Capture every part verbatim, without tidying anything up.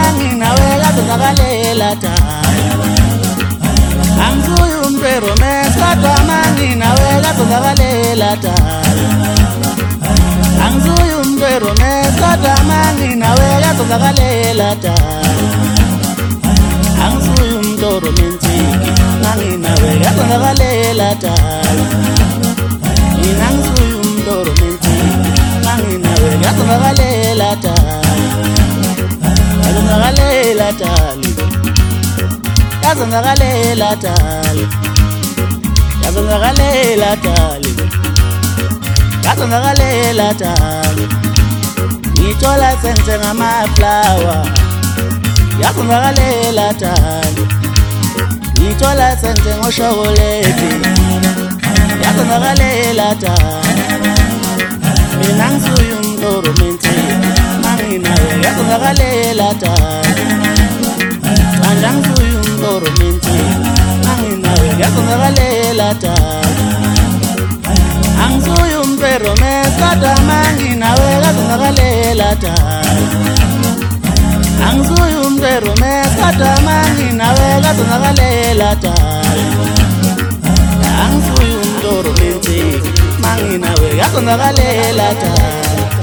mangina wega tuzakalela tala Angsuyu umtwero mesata mangina wega tuzakalela tala Angsuyu umtwero mesata mangina wega tuzakalela tala Angsuyu umtwero mentiki mangina wega tuzakalela tala Angsuyu umtwero mentiki mangina wega tuzakalela tala Yazongakalela tali Yazongakalela tali Yazongakalela tali Yazongakalela tali Ngithola senze ngama-flower Yazongakalela tali Ngithola senze ngoshokoledi Yazongakalela tali Mina ngisuye umtoro mentiki mangina wega tuzakalela tali Manja ngisuye umtoro mentiki mangina wega tuzakalela tali Angisuye umtwero mesata mangina wega tuzakalela tali Angisuye umtwero mesata mangina wega tuzakalela tali Angisuye umtoro mentiki mangina wega tuzakalela tali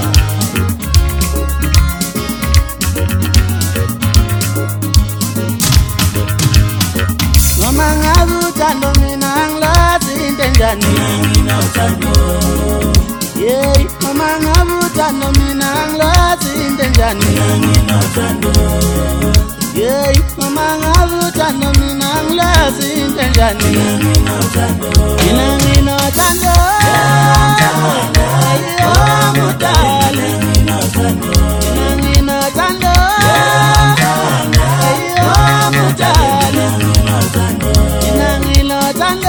Uthando mina nglazi intenjani mina uthando yeah mama ngabe uthando mina nglazi intenjani mina uthando yeah mama ngabe uthando mina nglazi intenjani mina uthando mina mina uthando ayo mutale mina uthando mina mina uthando ayo mutale mina uthando Tando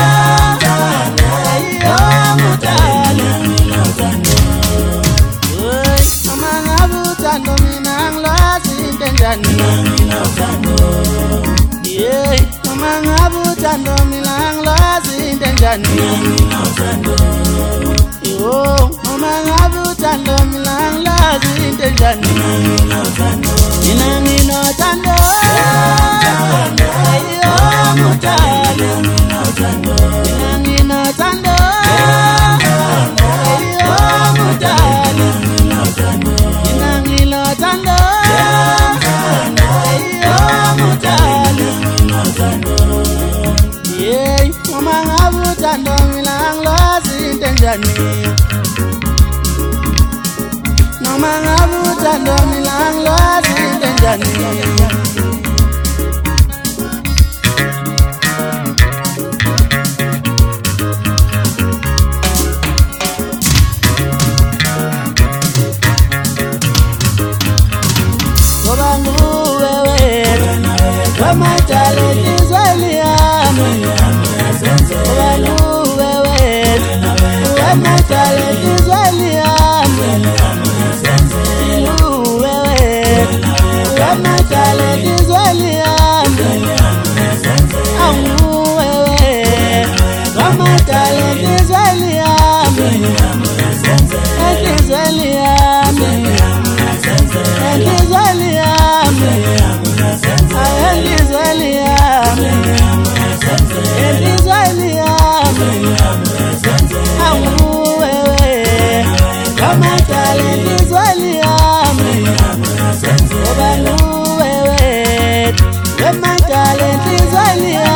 ayo mutale Oy mama ngabu tando mina nglazi intenjani mina tando yeah mama ngabu tando mina nglazi intenjani mina tando yo mama ngabu tando mina nglazi intenjani mina tando mina mina tando ayo mutale Nina tando ayo mutale Nina ngilo tando ayo mutale yeah mama ngabu tando mina nglazi intenjani mama ngabu tando mina nglazi intenjani Mama talent is only ame Wanu wewe Mama talent is only ame Ilu wewe Mama talent is only ame Amu wewe Mama talent is only ame It is only ame It is only ame Elizaliame, Elizaliame, Amuwewe, kama talent Elizaliame, Obanuwewe, kama talent Elizaliame.